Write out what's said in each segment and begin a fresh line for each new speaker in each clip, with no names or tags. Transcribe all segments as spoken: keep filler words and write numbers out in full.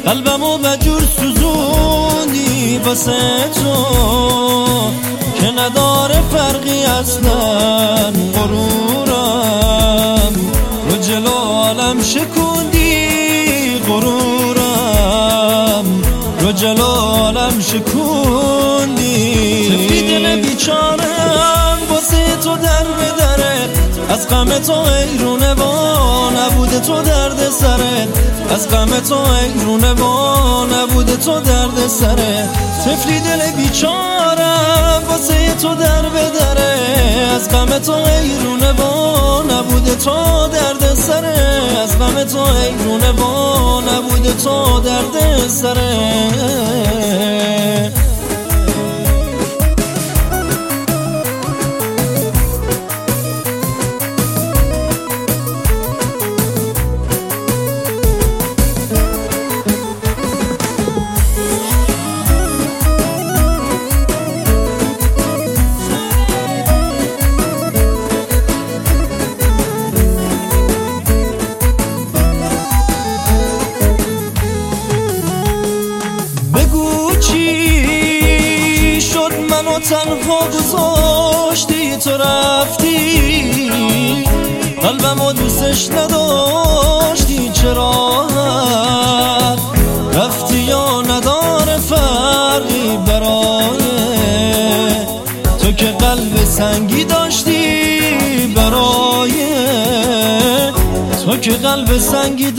قلبمو بجور سوزوندی واسه تو که نداره فرقی اصلا. غرورم رو جلو عالم شکوندی، غرورم رو جلو عالم شکوندی. تفلی دل بیچارم واسه تو در بدره، از غم تو ایرونه با نبوده تو درد سره، از غم تو ایرونه با نبوده تو درد سره. تفلی دل بیچارم واسه تو در بدره، از غم تو ایرونه با نبوده تو درد سره، از غم تو ایرونه با نبوده تو درد سره. تنها گذاشتی تو رفتی، قلبمو دوستش نداشتی، چرا رفتی یا نداره فرقی برای تو که قلب سنگی داشتی، برای تو که قلب سنگی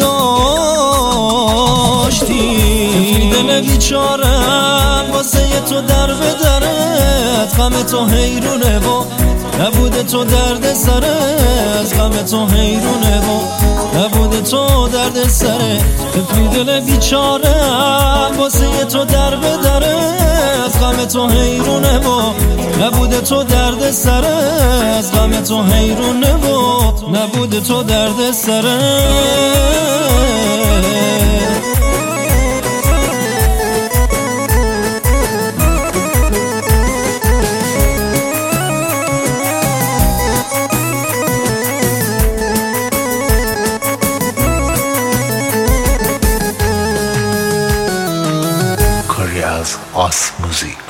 داشتی. دل بیچارم واسه تو در بدره، از غم تو حیرونه و نبوده تو درد سره، از غم تو حیرونه و نبوده تو درد سره. تفلی دل بیچارم واسه تو در بدره، از غم تو حیرونه و نبوده تو درد سره، از غم تو حیرونه و نبوده تو درد سره.
Korea's Os Music.